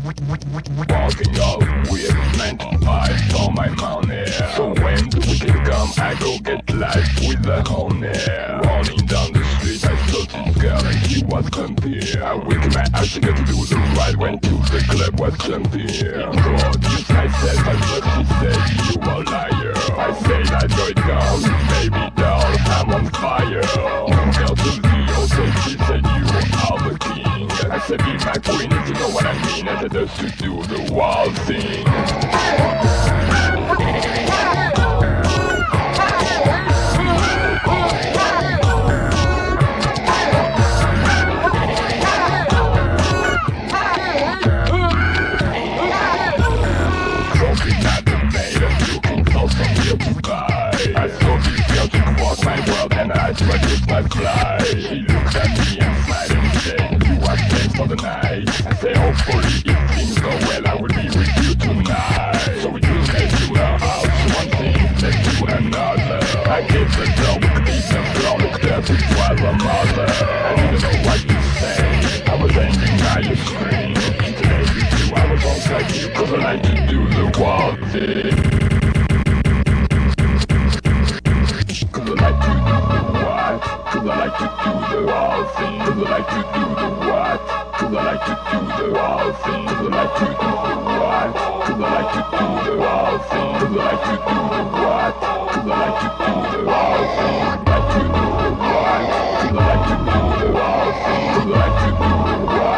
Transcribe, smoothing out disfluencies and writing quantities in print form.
Walking up with meant I saw my money. So when the weekend come, I go get life with the honey. Running down the street, I saw this girl and she was clumpy. I winked my eyes to get to the right, went to the club, was clumpy. Introduced myself, I thought she said you a liar. I said I know it down, baby doll, I'm on fire. Girl to the also she said you are the king. I said be my queen if you know what I mean. I said just to do the wild thing. I saw this girl to cross my world and I just my fly. She looked at me and smiled and said, you are thanks for the night. I said, hopefully if things go well I will be with you tonight. So we just head to her house, one thing led to another. I gave the door with the decent floor, looked up, it was a mother. I didn't know what to say, I was hanging by a string. Today with you I was on like you, cause I like to do the wild thing. Cause I like to do the what? Cause I like to do the wild thing. Cause I like to do the what? Cause I like to do the wild thing. Cause I like to do the what? Cause I like to do the wild thing. Cause I like to do the what? Cause I like to do the wild thing. Like to do the what? Cause I like to do the wild thing. Cause I like to do the what?